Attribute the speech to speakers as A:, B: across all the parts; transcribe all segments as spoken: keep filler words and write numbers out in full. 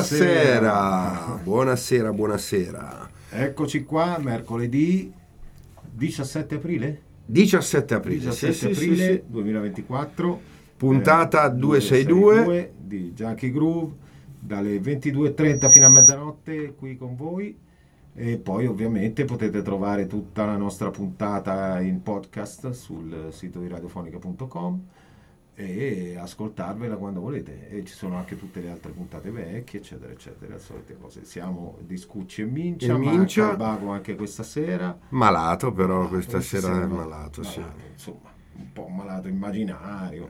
A: Buonasera, buonasera, buonasera.
B: Eccoci qua, mercoledì diciassette aprile?
A: diciassette aprile,
B: diciassette
A: sì,
B: aprile
A: sì, sì.
B: duemilaventiquattro.
A: Puntata
B: eh,
A: duecentosesantadue
B: di Junkie Groove, dalle ventidue e trenta fino a mezzanotte qui con voi. E poi ovviamente potete trovare tutta la nostra puntata in podcast sul sito di radiofonica punto com e ascoltarvela quando volete, e ci sono anche tutte le altre puntate vecchie eccetera eccetera, le solite cose. Siamo di Scucci e Mincia,
A: E Mincia.
B: manca Bago anche questa sera,
A: Malato però
B: malato,
A: questa sera è
B: malato,
A: malato, sì.
B: malato, insomma un po' malato immaginario.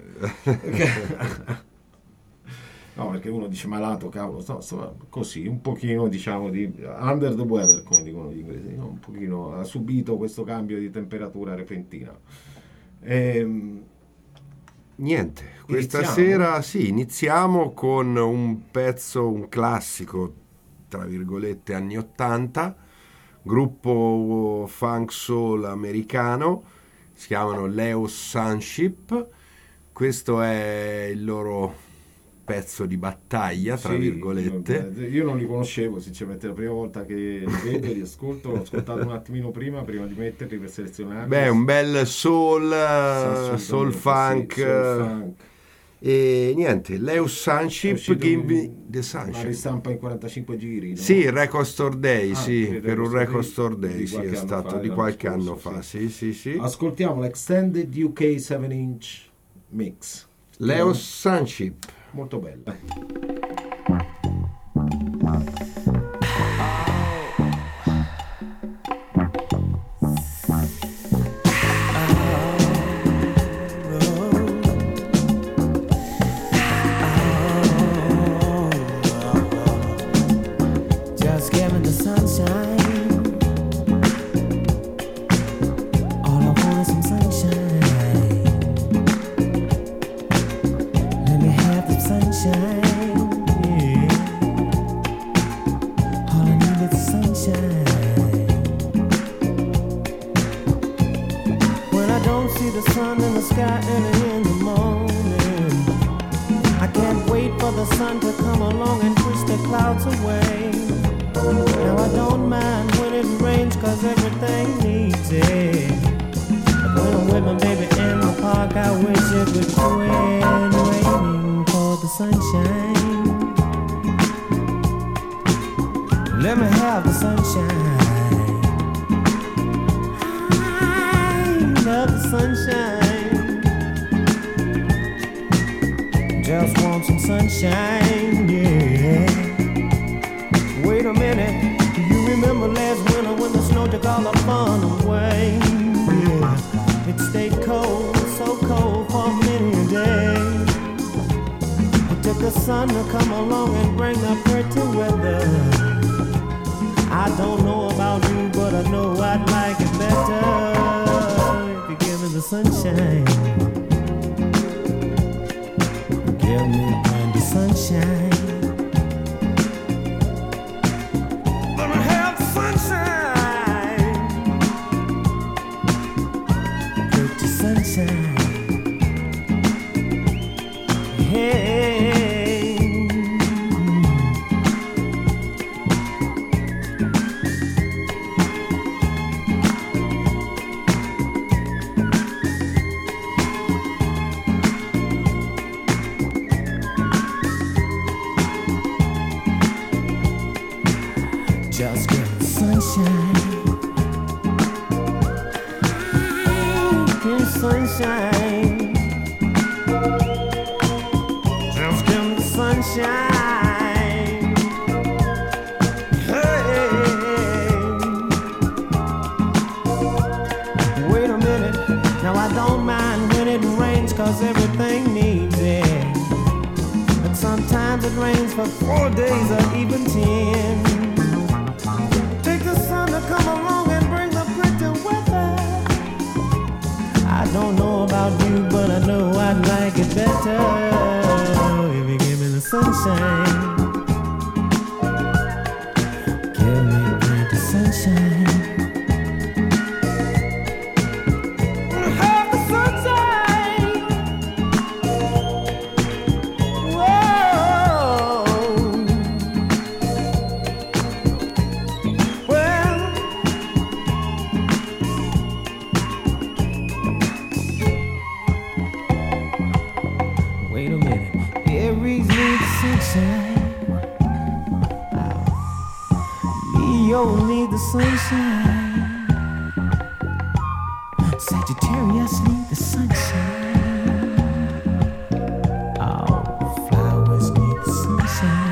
B: No, perché uno dice malato, cavolo, sto, sto così, un pochino, diciamo, di under the weather, come dicono gli inglesi, no? Un pochino ha subito questo cambio di temperatura repentina. Ehm,
A: Niente, questa
B: Iniziamo?
A: sera sì, iniziamo con un pezzo, un classico, tra virgolette, anni ottanta, gruppo funk soul americano, si chiamano Leo Sunship. Questo è il loro pezzo di battaglia, tra
B: sì,
A: virgolette.
B: io non li conoscevo, sinceramente, la prima volta che li vedo, li ascolto, l'ho ascoltato un attimino prima, prima di metterli per selezionarli.
A: Beh, un bel soul,
B: Assolutamente,
A: soul funk,
B: sì, soul funk.
A: e niente, Leo Sunship, Give Me the
B: Una
A: Sunshine.
B: ristampa in quarantacinque giri, no?
A: Sì, il Record Store Day,
B: Ah,
A: sì,
B: il
A: per un
B: Record
A: Record
B: Store
A: Store
B: Day
A: Day,
B: di
A: sì,
B: qualche
A: è
B: anno
A: stato
B: fa,
A: di
B: l'anno
A: qualche
B: scorso,
A: anno fa,
B: sì.
A: sì, sì, sì.
B: Ascoltiamo l'Extended U K seven inch Mix.
A: Leo
B: No?
A: Sunship.
B: Molto bella.
C: Just give me the sunshine. All I want is some sunshine. Let me have the sunshine. Yeah. All I need is the sunshine. When I don't see the sun in the sky early in the morning, I can't wait for the sun to come along and push the clouds away. Now I don't mind when it rains, cause everything needs it. But when I'm with my baby in the park, I wish it would quit raining for the sunshine. Let me have the sunshine. I love the sunshine. Just want some sunshine, yeah. Wait a minute, do you remember last winter when the snow took all the fun away? Yeah, it stayed cold, so cold for many a day. It took the sun to come along and bring the pretty weather. I don't know about you, but I know I'd like it better if you give me the sunshine. Give me the sunshine. Let me have the sunshine. Pretty sunshine. Hey. Just give me sunshine. Give me sunshine. Just give me sunshine. Hey. Wait a minute. Now I don't mind when it rains, cause everything needs it. But sometimes it rains for four days or even ten. Come along and bring the pretty weather. I don't know about you, but I know I'd like it better if you give me the sunshine. Give me pretty sunshine. Have the sunshine. Whoa. Leo need the sunshine. Sagittarius need the sunshine. All flowers need the sunshine.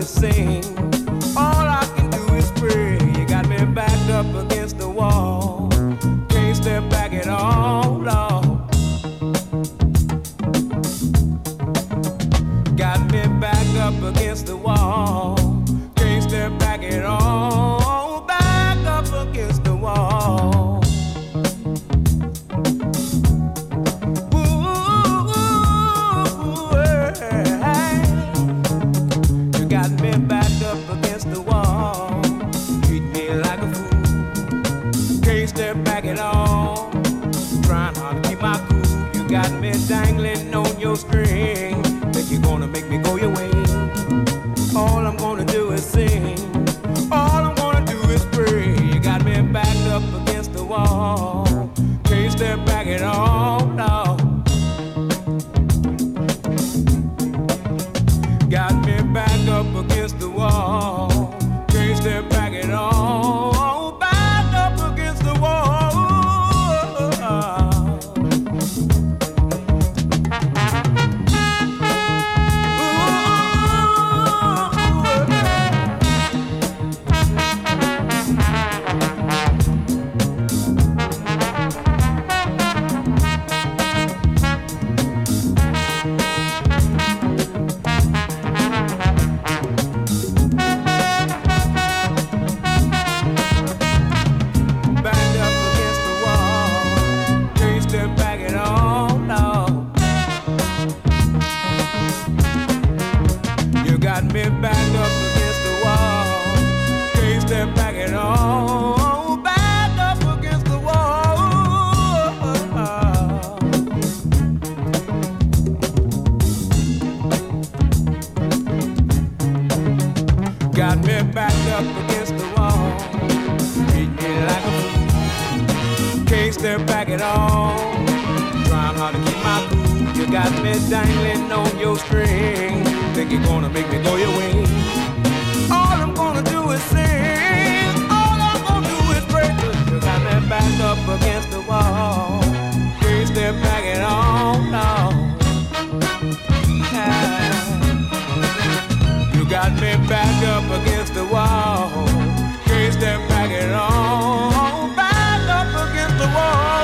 C: is sing. All I can do is pray. You got me backed up against the wall. Can't step back at all, Lord. Got me backed up against the wall. Can't step back at all. Back up against the wall. Ooh, hey. You got me backed up against the wall. Treat me like a fool. Can't step back at all. Trying hard to keep my cool. You got me dangling on your string. Think you're gonna make me go your way. All I'm gonna do is sing. All I'm gonna do is pray. You got me backed up against the wall. Can't step back at all, no. Got me backed up against the wall. Can't step back at all. Backed up against the wall. Dangling on your string. Think you're gonna make me go your way. All I'm gonna do is sing. All I'm gonna do is pray. You got me backed up against the wall. Can't step back at all, no. You got me backed up against the wall. Can't step back at all. Backed up against the wall.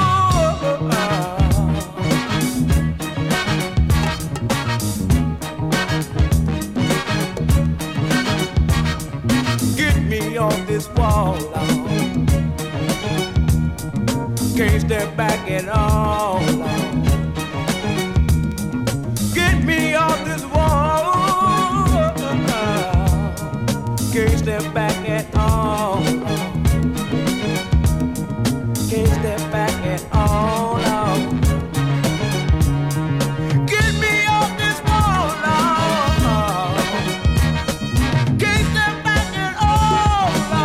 C: On this wall, Lord. Can't step back at all, Lord. Get me off this wall. Can't step back at all, Lord. Can't step back at all, Lord. Get me off this wall, Lord. Can't step back at all.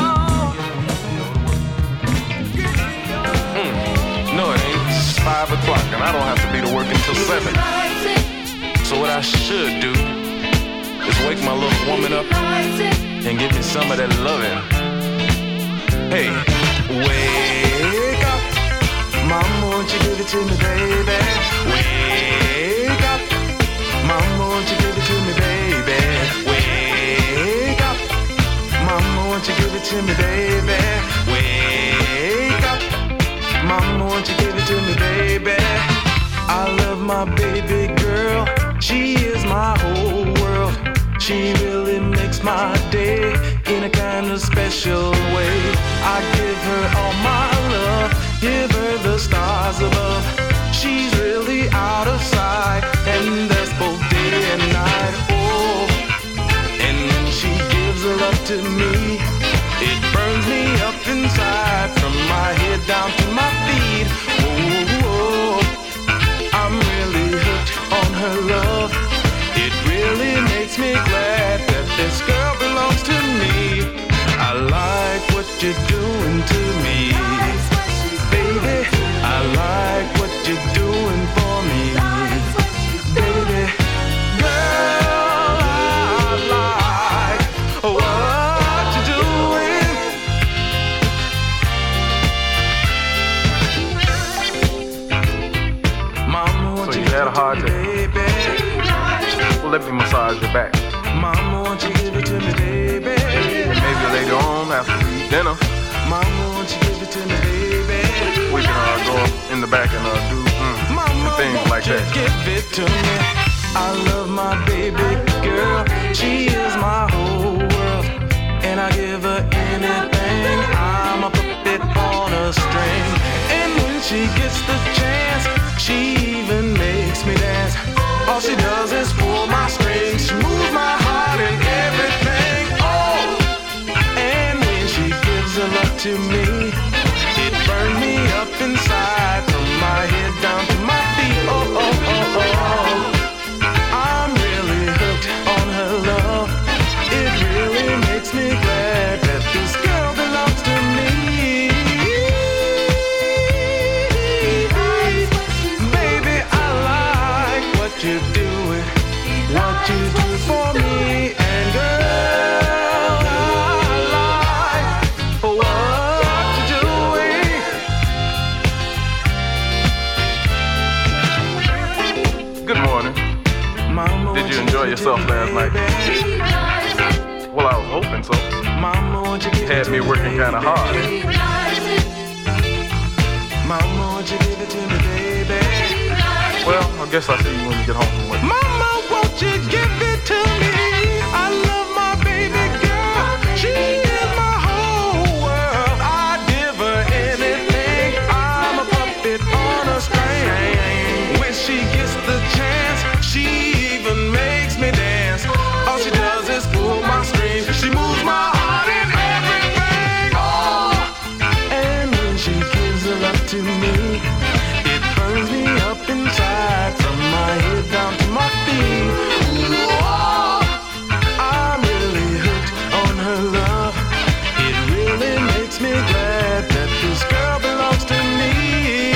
D: Five o'clock and I don't have to be to work until seven. So what I should do is wake my little woman up and give me some of that loving. Hey, wake up, mama, won't you give it to me, baby? Wake up, mama, won't you give it to me, baby? Wake up, mama, won't you give it to me, baby? Wake up, mama, won't you give it to me, baby? I love my baby girl. She is my whole world. She really makes my day in a kind of special way. I give her all my love, give her the stars above. She's really out of sight, and that's both day and night. Oh, and when she gives her love to me, it burns me up inside, from my head down to my feet. Oh, oh, I'm really hooked on her love. It really makes me glad that this girl belongs to me. I like what you're doing to me, baby. I like what you're doing for me, baby. Girl, I like what you're doing. Mama, won't so you had a hard day, baby. Well, let me massage your back. Mama, won't you give dinner.
E: Mama, won't you give it to me, baby?
D: We can uh, go in the back and uh, do mm,
E: Mama,
D: and things
E: won't
D: like
E: you
D: that.
E: give it to me? I love my baby girl. She is my whole world, and I give her anything. I'm a puppet on a string, and when she gets the chance, she even makes me dance. All she does is pull my strings. She moves my heart and everything. Oh, and when she gives her love to me, it burns me up inside, from my head down to my feet. Oh, oh, oh, oh. I'm really hooked on her love. It really makes me glad that this girl belongs to me. Baby, I like what you're doing, what you do for me, and girl, I like what you're doing.
D: Good morning.
E: Mama,
D: Did you enjoy yourself last night? Well, I was hoping so.
E: Mama, won't you give
D: Had me working kind of hard.
E: Mama, won't you give it to me, baby?
D: Well, I guess I'll see you when you get home from work.
E: Mama, won't you give it to me? I love my baby girl. She is my whole world. I'd give her anything. I'm a puppet on a string. When she gets the chance, she even makes me dance. All she does is pull my strings. She moves my heart and everything. Oh, and when she gives her love to me, it burns me up inside, from my head down to my feet. Oh, I'm really hooked on her love. It really makes me glad that this girl belongs to me.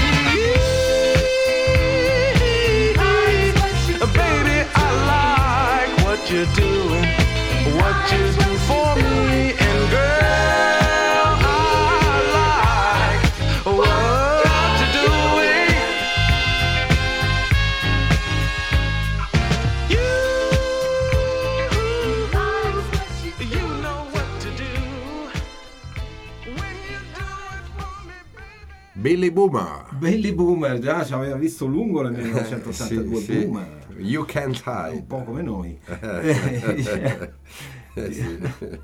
E: Baby, I like what you're doing, what you do for me, and girl, I like what you're doing. You, you know what to do when you do it for me, baby.
A: Billy Boomer.
B: Belli Boomer, già ci aveva visto lungo nel millenovecentottantadue.
A: Sì, sì.
B: Boomer.
A: You Can't Hide.
B: Un po' come noi.
A: Eh, sì.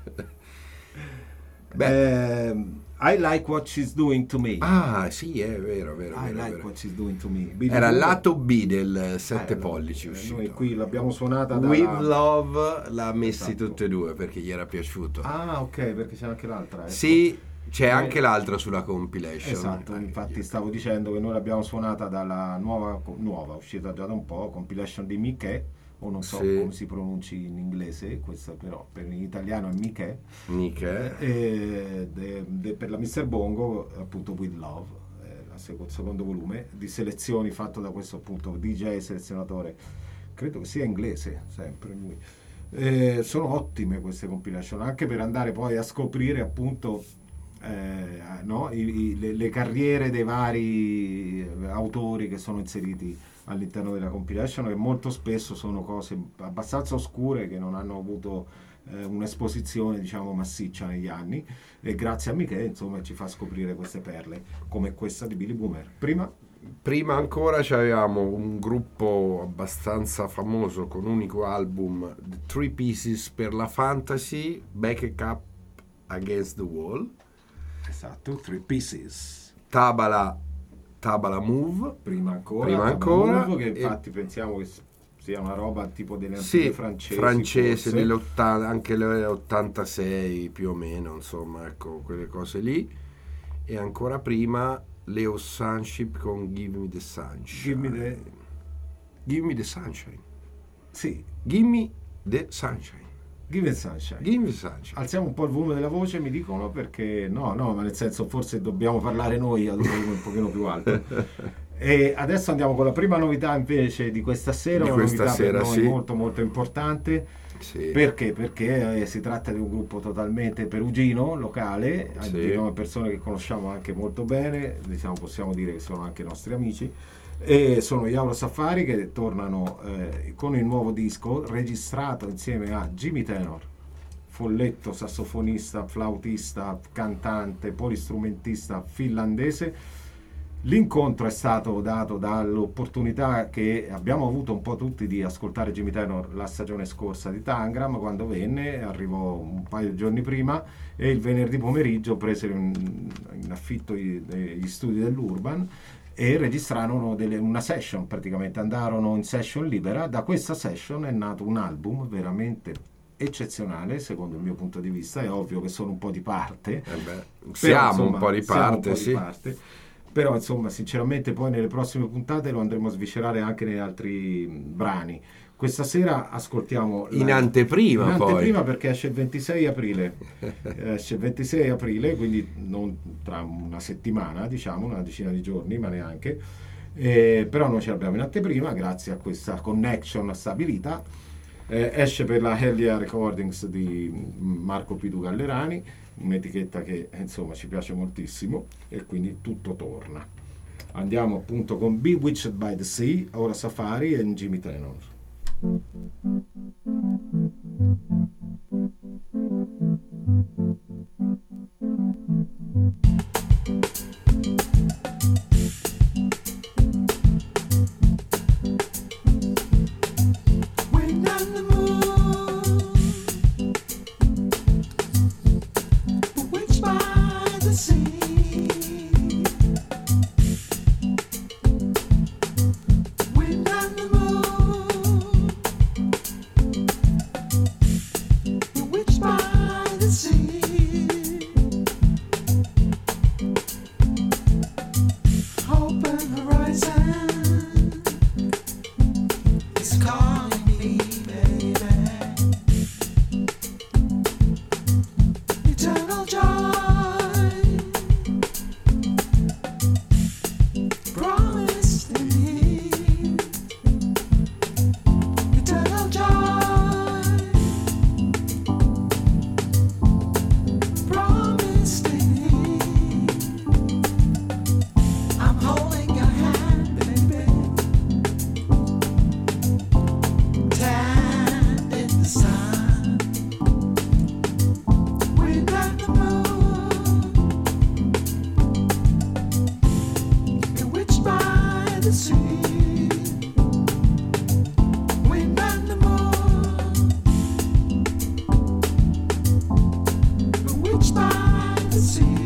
B: Eh, I like what she's doing to me.
A: Ah, sì, è vero, vero,
B: I
A: vero,
B: like
A: vero.
B: what she's doing to me. Billy
A: Era il
B: Boomer-
A: lato B del sette
B: Eh,
A: pollici
B: eh,
A: uscito.
B: Noi qui l'abbiamo suonata dalla...
A: With Love l'ha messi
B: Esatto.
A: tutti e due perché gli era piaciuto.
B: Ah, ok, perché c'è anche l'altra. Ecco.
A: Sì, c'è
B: Eh,
A: anche l'altra sulla compilation.
B: Esatto,
A: Eh,
B: infatti stavo dicendo che noi l'abbiamo suonata dalla nuova, nuova uscita già da un po', compilation di Mickey, o non so
A: Sì.
B: come si pronunci in inglese, questo però per in italiano è Mickey,
A: Mica.
B: e de- de- per la mister Bongo appunto With Love, eh, la sec- il secondo volume di selezioni fatto da questo appunto D J selezionatore, credo che sia inglese sempre lui. Eh, sono ottime queste compilation anche per andare poi a scoprire appunto eh, no? I- i- le, le carriere dei vari autori che sono inseriti all'interno della compilation, che molto spesso sono cose abbastanza oscure che non hanno avuto eh, un'esposizione diciamo massiccia negli anni, e grazie a Michele insomma ci fa scoprire queste perle come questa di Billy Boomer. Prima
A: Prima ancora avevamo un gruppo abbastanza famoso con un unico album, The Three Pieces per la Fantasy, Back Up Against the Wall,
B: esatto, Three Pieces.
A: Tabala, Tabala Move.
B: Prima ancora,
A: Prima
B: Tabla
A: ancora,
B: Move, che
A: e-
B: infatti pensiamo che s- sia una roba tipo delle
A: Sì,
B: antiche francesi,
A: francese,
B: forse.
A: delle ottanta, anche le ottantasei più o meno, insomma, ecco, quelle cose lì. E ancora prima Leo Sunship con Give Me the Sunshine.
B: Give me the-
A: Give Me the Sunshine.
B: Sì,
A: Give Me the Sunshine.
B: Give It Sunshine.
A: Give Me the Sunshine.
B: Alziamo un po' il volume della voce, mi dicono, perché no, no, ma nel senso forse dobbiamo parlare noi ad un volume un pochino più alto. E adesso andiamo con la prima novità invece di questa sera,
A: Di
B: una
A: questa
B: novità
A: sera,
B: per noi
A: sì.
B: molto molto importante.
A: Sì.
B: Perché? Perché eh, si tratta di un gruppo totalmente perugino, locale,
A: Sì.
B: di nuove persone che conosciamo anche molto bene, diciamo, possiamo dire che sono anche nostri amici, e sono gli Auro Safari che tornano eh, con il nuovo disco registrato insieme a Jimmy Tenor, folletto, sassofonista, flautista, cantante, polistrumentista finlandese. L'incontro è stato dato dall'opportunità che abbiamo avuto un po' tutti di ascoltare Jimmy Tenor la stagione scorsa di Tangram, quando venne, arrivò un paio di giorni prima, e il venerdì pomeriggio presero in, in affitto gli, gli studi dell'Urban e registrarono delle, una session, praticamente andarono in session libera. Da questa session è nato un album veramente eccezionale secondo il mio punto di vista. È ovvio che sono un po' di parte,
A: Eh beh,
B: però,
A: siamo
B: insomma,
A: un po' di
B: siamo un
A: parte,
B: po' di
A: sì.
B: parte. Però insomma sinceramente poi nelle prossime puntate lo andremo a sviscerare anche negli altri brani. Questa sera ascoltiamo
A: In
B: la-
A: anteprima,
B: in
A: poi.
B: anteprima perché esce il ventisei aprile esce il ventisei aprile, quindi non tra una settimana, diciamo una decina di giorni, ma neanche. Eh, però noi ce l'abbiamo in anteprima grazie a questa connection stabilita. Eh, esce per la Hellia Recordings di Marco Pidu Gallerani, un'etichetta che insomma ci piace moltissimo, e quindi tutto torna. Andiamo appunto con Bewitched by the Sea, ora Safari e Jimmy Tenor.
C: Wind on the moon, bewitched by the sea. Wind on the moon, bewitched by the sea. Open horizon is calling me, baby. Eternal joy promised in me. Eternal joy promised in me. I'm holding your hand, baby. Tanned in the sun, wind and the moon, bewitched by the sea. Wind and the moon, bewitched by the sea.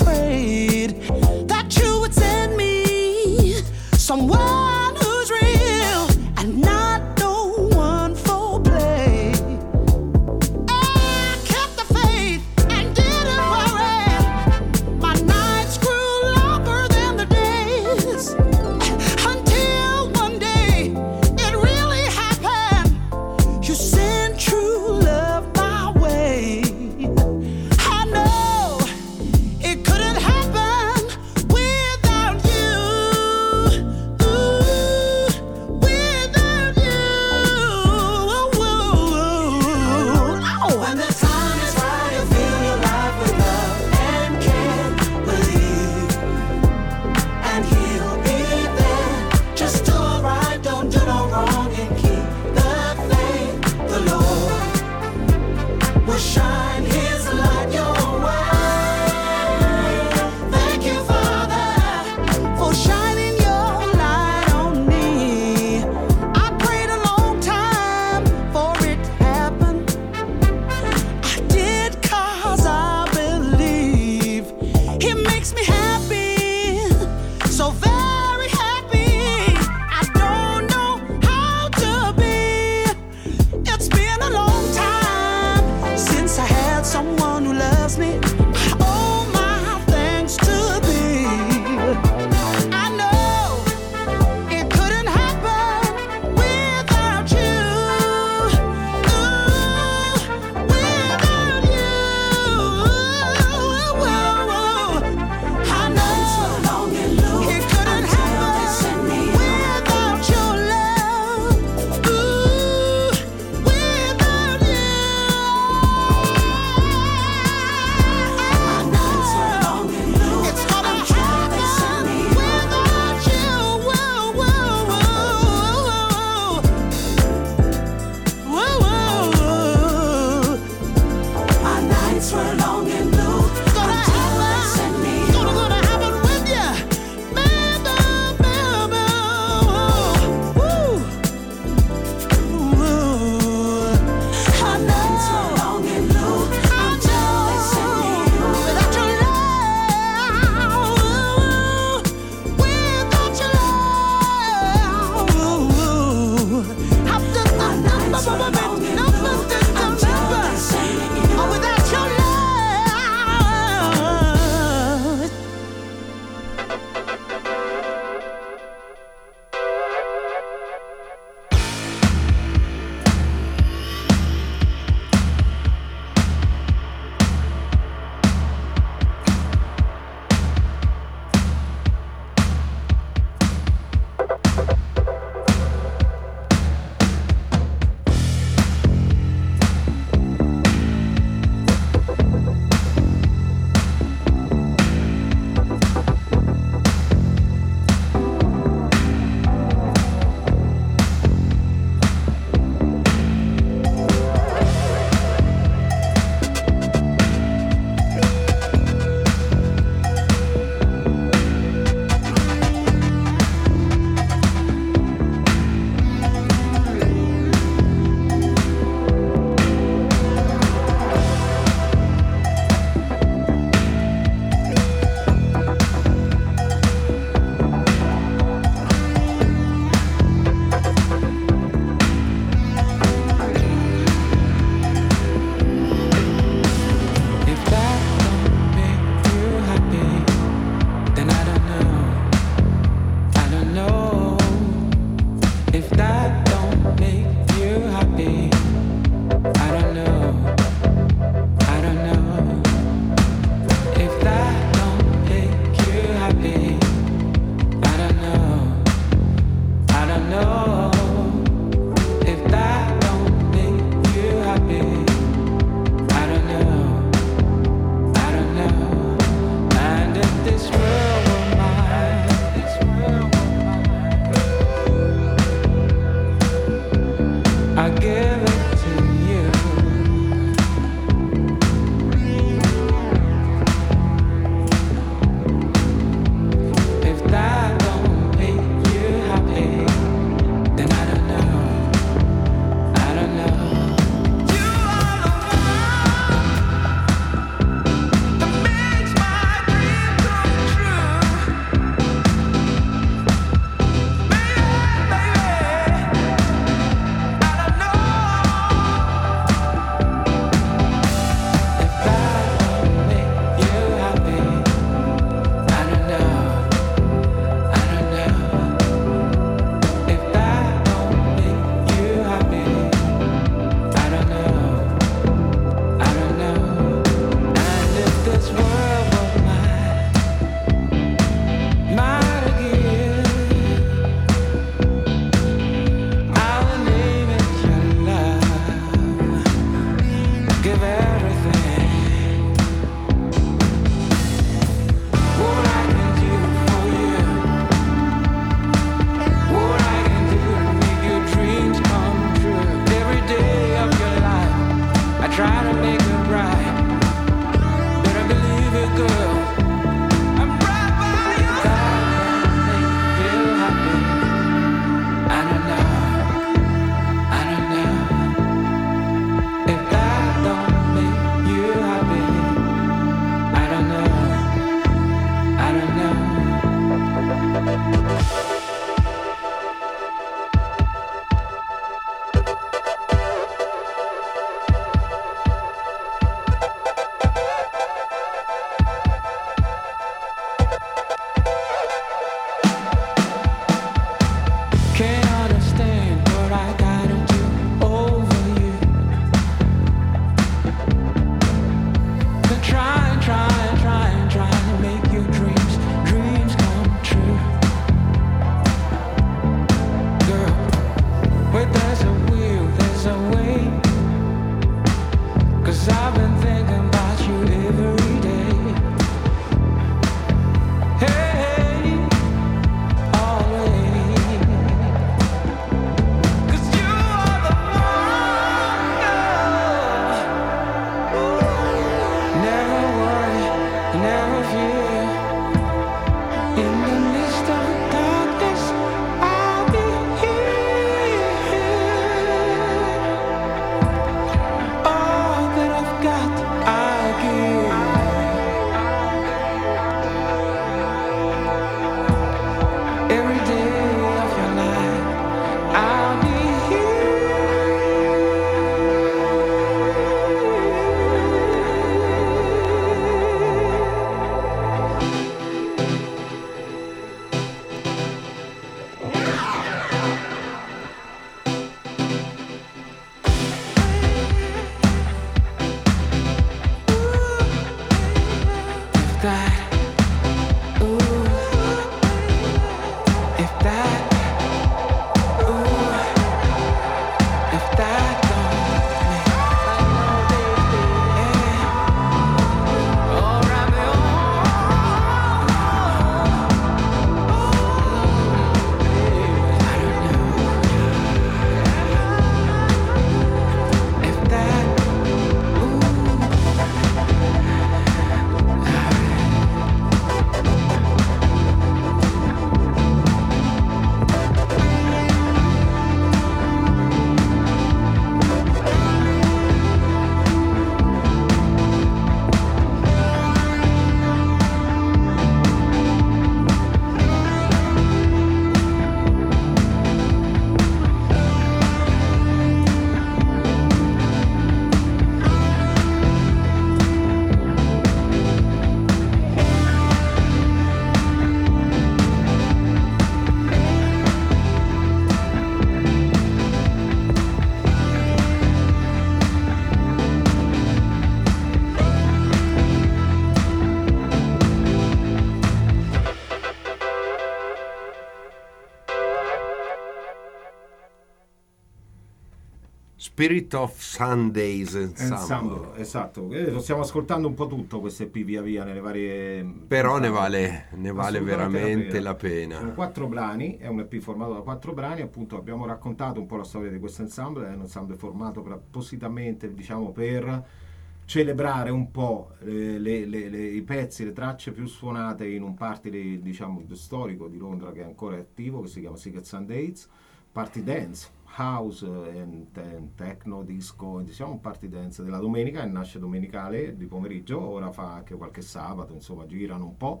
A: Spirit of Sundays Ensemble.
B: Ensemble, esatto. Eh, lo stiamo ascoltando un po' tutto questo E P via via nelle varie.
A: Però ne vale, ne vale veramente la pena.
B: la pena. Sono quattro brani, è un E P formato da quattro brani, appunto abbiamo raccontato un po' la storia di questo ensemble, è un ensemble formato per, appositamente, diciamo, per celebrare un po' le, le, le, le, i pezzi, le tracce più suonate in un party di, diciamo, storico di Londra che è ancora attivo, che si chiama Secret Sundays, party dance, house and, and techno, disco, diciamo un party dance della domenica, e nasce domenicale di pomeriggio, ora fa anche qualche sabato, insomma girano un po',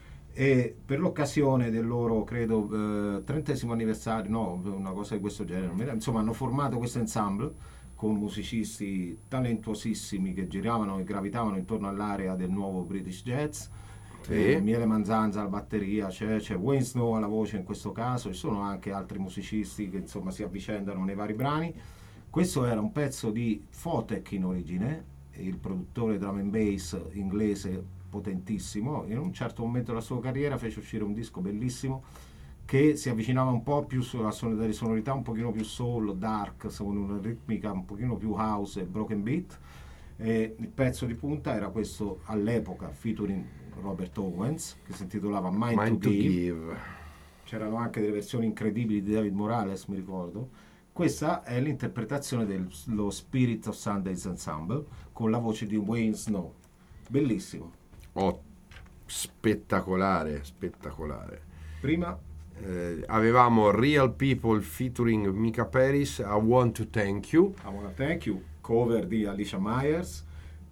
B: e per l'occasione del loro, credo, eh, trentesimo anniversario, no, una cosa di questo genere, insomma hanno formato questo ensemble con musicisti talentuosissimi che giravano e gravitavano intorno all'area del nuovo British Jazz.
A: Sì.
B: Eh, Miele Manzanza alla batteria, c'è, c'è Wayne Snow alla voce in questo caso, ci sono anche altri musicisti che insomma si avvicendano nei vari brani. Questo era un pezzo di Photek in origine, il produttore drum and bass inglese potentissimo. In un certo momento della sua carriera fece uscire un disco bellissimo che si avvicinava un po' più sulla son- sonorità un pochino più soul, dark, con una ritmica un pochino più house e broken beat. E il pezzo di punta era questo all'epoca featuring Robert Owens, che si intitolava Mind,
A: Mind
B: to,
A: to
B: Give.
A: Give.
B: C'erano anche delle versioni incredibili di David Morales, mi ricordo. Questa è l'interpretazione dello Spirit of Sundays Ensemble con la voce di Wayne Snow, bellissimo.
A: Oh, spettacolare, spettacolare.
B: Prima
A: Eh, avevamo Real People featuring Mika Paris, I Want to Thank You,
B: I Wanna Thank You, cover di Alicia Myers,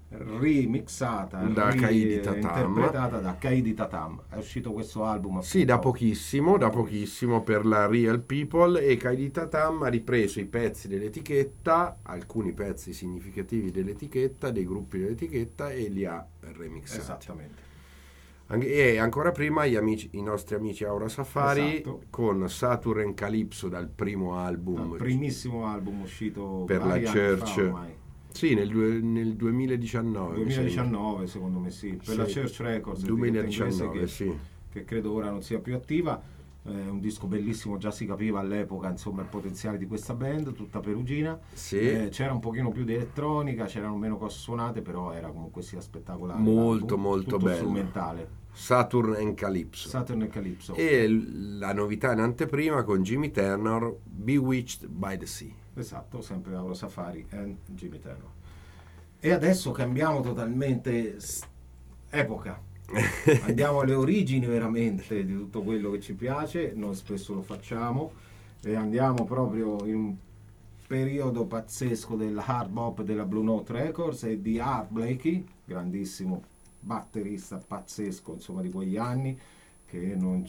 B: remixata,
A: da Kaidi Tatam.
B: interpretata da Kaidi Tatam. È uscito questo album
A: Sì, da
B: appunto,
A: pochissimo, da pochissimo per la Real People, e Kaidi Tatam ha ripreso i pezzi dell'etichetta, alcuni pezzi significativi dell'etichetta, dei gruppi dell'etichetta, e li ha remixati.
B: esattamente.
A: Anche- e ancora prima gli amici, i nostri amici Aura Safari,
B: Esatto.
A: con Saturn Calypso dal primo album,
B: Il primissimo album uscito
A: per la
B: vari anni
A: Church.
B: fa ormai.
A: Sì, nel, due- nel duemiladiciannove. mi sembra.
B: duemiladiciannove secondo me sì, per
A: Sì.
B: la Church Records, etichetta
A: duemiladiciannove,
B: inglese che,
A: sì.
B: che credo ora non sia più attiva. eh, un disco bellissimo, già si capiva all'epoca insomma il potenziale di questa band, tutta perugina.
A: Sì.
B: Eh, c'era un pochino più di elettronica, c'erano meno cose suonate, però era comunque sia spettacolare.
A: Molto,
B: l'album,
A: molto
B: tutto
A: bello.
B: strumentale.
A: Saturn and Calypso.
B: Saturn e Calypso.
A: E l- la novità in anteprima con Jimmy Turner, Bewitched by the Sea.
B: Esatto, sempre Lauro Safari e Jimmy Turner. E adesso cambiamo totalmente s- epoca. Andiamo alle origini veramente di tutto quello che ci piace, noi spesso lo facciamo, e andiamo proprio in un periodo pazzesco del hard bop della Blue Note Records e di Art Blakey, grandissimo batterista pazzesco insomma di quegli anni, che non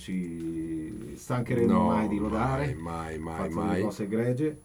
B: ci stancheremo
A: No,
B: mai di lodare,
A: mai, mai,
B: fatto
A: mai.
B: delle cose egregie.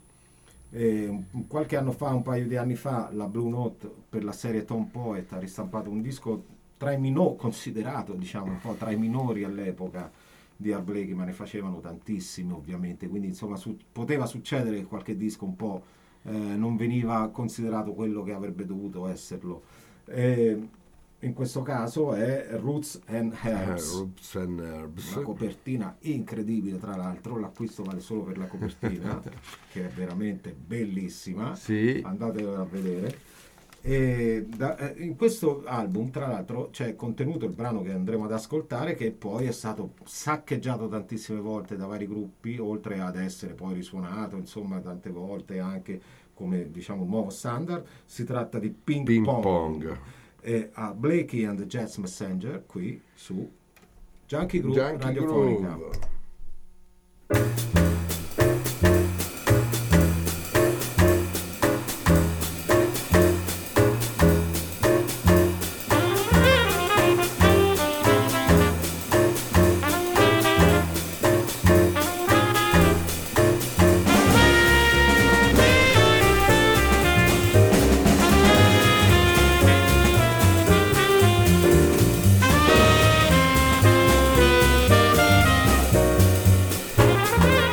B: E un- qualche anno fa, un paio di anni fa, la Blue Note per la serie Tom Poet ha ristampato un disco tra i minori, considerato diciamo un po' tra i minori all'epoca di Art Blakey, ma ne facevano tantissimi ovviamente, quindi insomma su- poteva succedere che qualche disco un po' eh, non veniva considerato quello che avrebbe dovuto esserlo. E in questo caso è Roots and Herbs,
A: Roots and Herbs.
B: una copertina incredibile, tra l'altro l'acquisto vale solo per la copertina che è veramente bellissima,
A: Sì.
B: andatevela a vedere. E da- eh, in questo album tra l'altro c'è contenuto il brano che andremo ad ascoltare, che poi è stato saccheggiato tantissime volte da vari gruppi, oltre ad essere poi risuonato insomma tante volte anche come diciamo nuovo standard. Si tratta di Ping,
A: Ping
B: Pong,
A: Pong.
B: e a Blakey and the Jazz Messenger qui su Junkie Groove
A: Junkie
B: radiofonica.
A: Groove.
C: Thank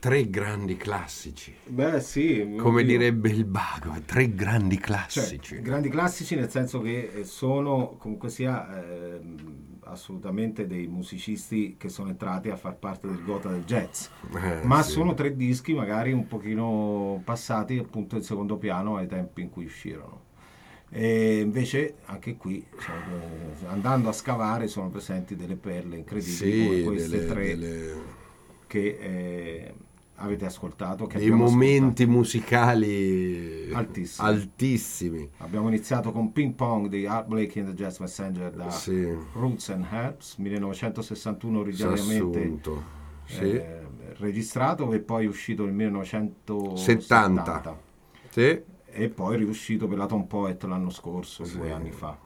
A: tre grandi classici.
B: Beh sì.
A: Come
B: oddio.
A: direbbe il Bago, tre grandi classici.
B: Cioè, grandi classici nel senso che sono comunque sia eh, assolutamente dei musicisti che sono entrati a far parte del gota del jazz,
A: Eh,
B: ma
A: sì.
B: sono tre dischi magari un pochino passati appunto in secondo piano ai tempi in cui uscirono. E invece anche qui cioè, eh, andando a scavare sono presenti delle perle incredibili come
A: Sì,
B: queste
A: delle,
B: tre
A: delle-
B: che eh, avete ascoltato, che
A: dei
B: abbiamo
A: momenti
B: ascoltato.
A: musicali
B: Altissimi.
A: altissimi.
B: Abbiamo iniziato con Ping Pong di Art Blakey and the Jazz Messenger da
A: Sì.
B: Roots and Herbs, millenovecentosessantuno originariamente
A: Sassunto. Sì.
B: eh, registrato e poi uscito nel millenovecentosettanta
A: settanta. Sì.
B: e poi riuscito per la Tom Poet l'anno scorso, due anni fa.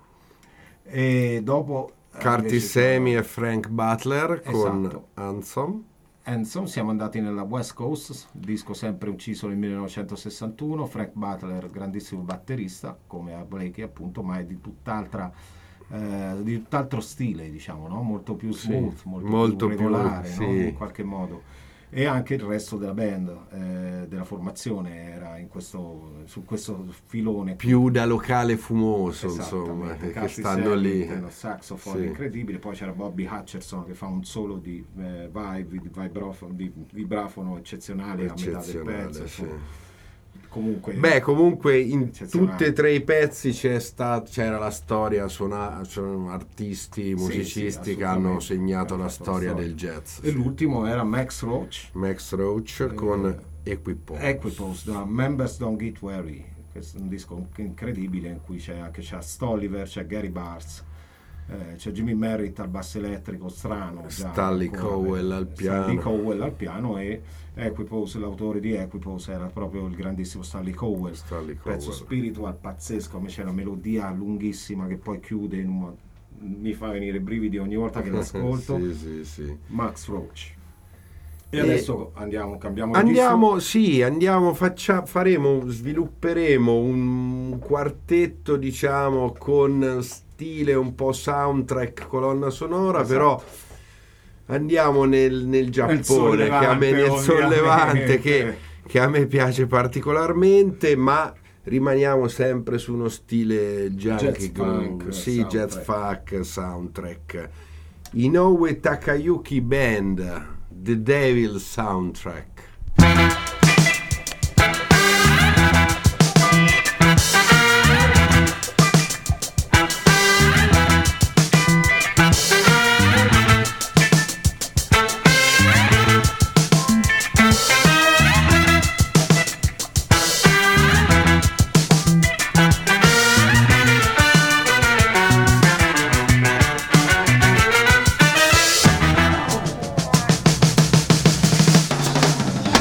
B: E dopo eh,
A: Curtis
B: invece
A: Semi
B: sono-
A: e Frank Butler con
B: Esatto.
A: Handsome.
B: Handsome, siamo andati nella West Coast, disco sempre ucciso nel millenovecentosessantuno. Frank Butler, grandissimo batterista, come a Blakey appunto, ma è di tutt'altra eh, di tutt'altro stile, diciamo, no? Molto più smooth, molto,
A: molto
B: più
A: più,
B: regolare,
A: sì.
B: no? In qualche modo. E anche il resto della band, eh, della formazione, era in questo, su questo filone.
A: Più da locale fumoso, insomma,
B: Esattamente,
A: che
B: Curtis
A: stanno lì.
B: Semi, uno saxofono
A: Sì.
B: incredibile, poi c'era Bobby Hutcherson che fa un solo di eh, vibe, di, vibrafono, di vibrafono eccezionale a metà del
A: Eccezionale,
B: pezzo,
A: sì.
B: insomma. Comunque
A: Beh, comunque in
B: Eccezionale.
A: tutti e tre i pezzi c'è sta- c'era la storia, suona- c'erano artisti, musicisti
B: sì,
A: che hanno
B: assolutamente.
A: segnato
B: Hanno
A: la
B: fatto la
A: storia
B: storia.
A: del jazz.
B: E
A: sì.
B: l'ultimo era Max Roach,
A: Max Roach con Equipose.
B: Equipose da Members Don't Get Weary, questo è un disco incredibile in cui c'è anche c'è Stolliver, c'è Gary Bartz, eh, c'è Jimmy Merritt al basso elettrico strano, già
A: Stanley
B: ancora,
A: Cowell al
B: Stanley
A: piano.
B: Cowell al piano e Equipose, l'autore di Equipose era proprio il grandissimo Stanley Cowell,
A: Stanley
B: pezzo
A: Cowell.
B: spiritual pazzesco, come c'è una melodia lunghissima che poi chiude in un, mi fa venire brividi ogni volta che l'ascolto.
A: Sì, sì, sì.
B: Max Roach. E,
A: E-
B: adesso andiamo, cambiamo di
A: Andiamo, sì, andiamo, faccia, faremo, svilupperemo un quartetto, diciamo, con stile un po' soundtrack, colonna sonora,
B: Esatto.
A: però andiamo nel, nel Giappone, che a me, nel
B: sollevante,
A: sollevante, che,
B: ovviamente.
A: che a me piace particolarmente, ma rimaniamo sempre su uno stile junkie
B: Jazz
A: groove,
B: funk,
A: sì,
B: soundtrack.
A: jazz funk, soundtrack. Inoue Takayuki Band, The Devil Soundtrack.
C: Thank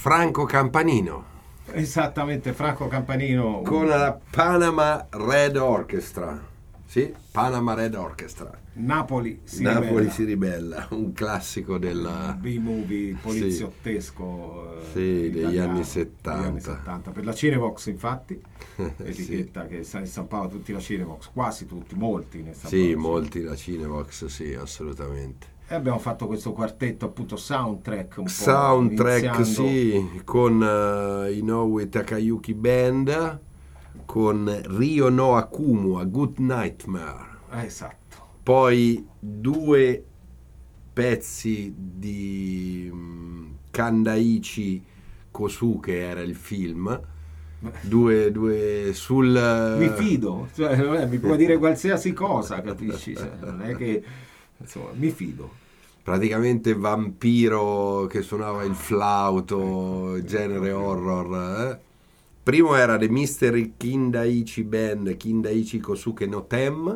A: Franco Campanino
B: Esattamente, Franco Campanino
A: con la Panama Red Orchestra. Sì, Panama Red Orchestra.
B: Napoli si
A: Napoli
B: ribella.
A: si ribella, un classico della
B: B-movie poliziottesco
A: sì,
B: eh,
A: degli
B: italiano,
A: anni settanta.
B: degli anni settanta. Per la Cinevox, infatti,
A: Sì.
B: etichetta che ne stampava tutti la Cinevox, quasi tutti, molti ne stampava.
A: Sì,
B: la
A: molti la Cinevox, sì, assolutamente.
B: E abbiamo fatto questo quartetto, appunto, soundtrack un po'
A: Soundtrack,
B: iniziando-
A: sì, con uh, Inoue Takayuki Band, con Ryo no Akumu, A Good Nightmare.
B: Eh, esatto.
A: Poi due pezzi di um, Kandaichi Kosuke, era il film, due, due sul...
B: Mi fido, cioè, non è- mi può dire qualsiasi cosa, capisci? Cioè, non è che, insomma, mi fido.
A: Praticamente vampiro che suonava il flauto, genere horror. Eh? Primo era The Mystery Kindaichi Band, Kindaichi Kosuke no Tem,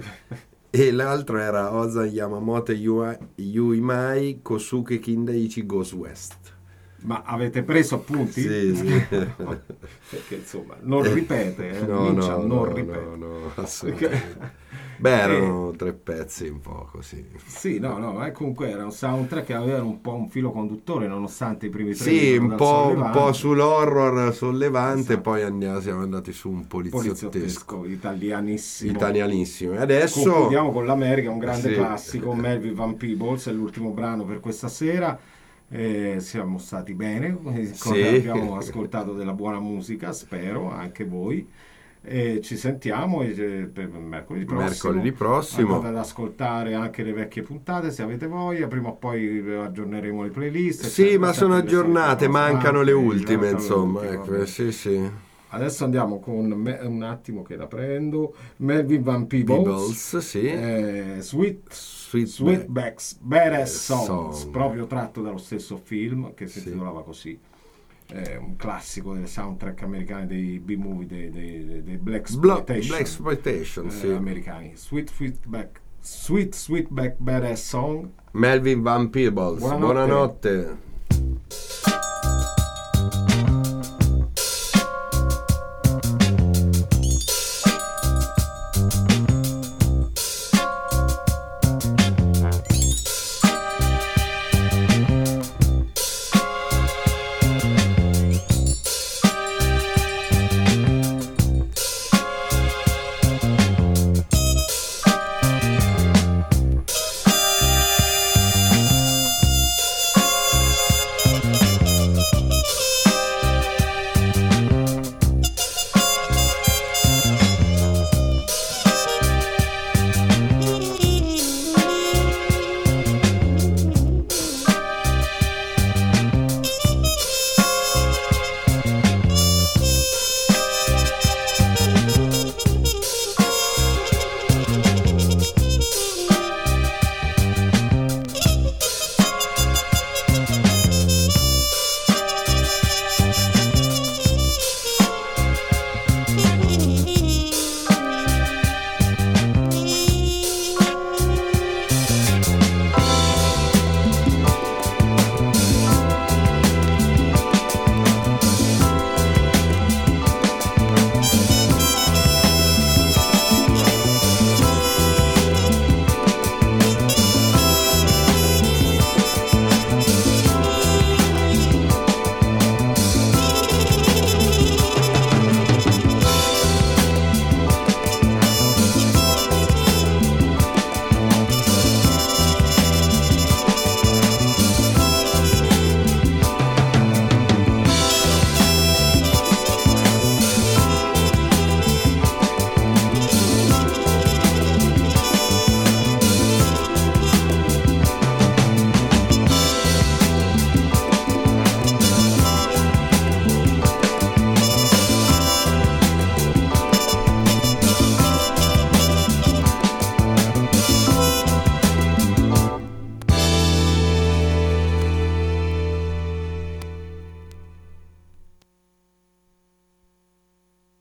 A: e l'altro era Ozan Yamamoto Yui- Yuimai Kosuke Kindaichi Goes West.
B: Ma avete preso appunti?
A: Sì, sì.
B: Perché insomma, non ripete, eh?
A: No,
B: Mincia
A: no,
B: non
A: no,
B: ripete.
A: no, no, assolutamente. Beh, erano tre pezzi un po' così.
B: Sì, no, no, ma comunque era un soundtrack che aveva un po' un filo conduttore, nonostante i primi tre
A: Sì,
B: erano
A: un
B: dal
A: po', un
B: sollevante.
A: po' sull'horror sollevante,
B: Esatto.
A: poi andiamo, siamo andati su un poliziottesco.
B: Poliziottesco, italianissimo.
A: Italianissimo. E adesso
B: Concludiamo con l'America, un grande
A: Sì.
B: classico, Melvin Van Peebles, è l'ultimo brano per questa sera. Eh, siamo stati bene,
A: Sì.
B: abbiamo ascoltato della buona musica, spero, anche voi. E ci sentiamo eh, per mercoledì prossimo.
A: Mercoledì prossimo.
B: Andate ad ascoltare anche le vecchie puntate se avete voglia. Prima o poi aggiorneremo le playlist.
A: sì,
B: eccetera,
A: ma sono
B: sempre le solite
A: aggiornate,
B: cose.
A: mancano le
B: Ah,
A: ultime,
B: mancano le
A: insomma.
B: ultime,
A: Ecco,
B: vabbè.
A: sì, sì.
B: Adesso andiamo con me- un attimo che la prendo. Melvin Van Peebles,
A: Peebles, sì.
B: eh, Sweet
A: Sweet
B: Sweetback's Badass
A: Eh,
B: Songs,
A: Song.
B: proprio tratto dallo stesso film che si
A: Sì.
B: intitolava così. È un classico delle soundtrack americane dei B-movie, dei, dei, dei, dei Black
A: Blo-
B: Exploitation
A: Black Exploitation,
B: eh,
A: sì.
B: americani. Sweet Sweetback Sweet Sweetback Badass Song.
A: Melvin Van Peebles.
B: Buonanotte.
A: Buonanotte.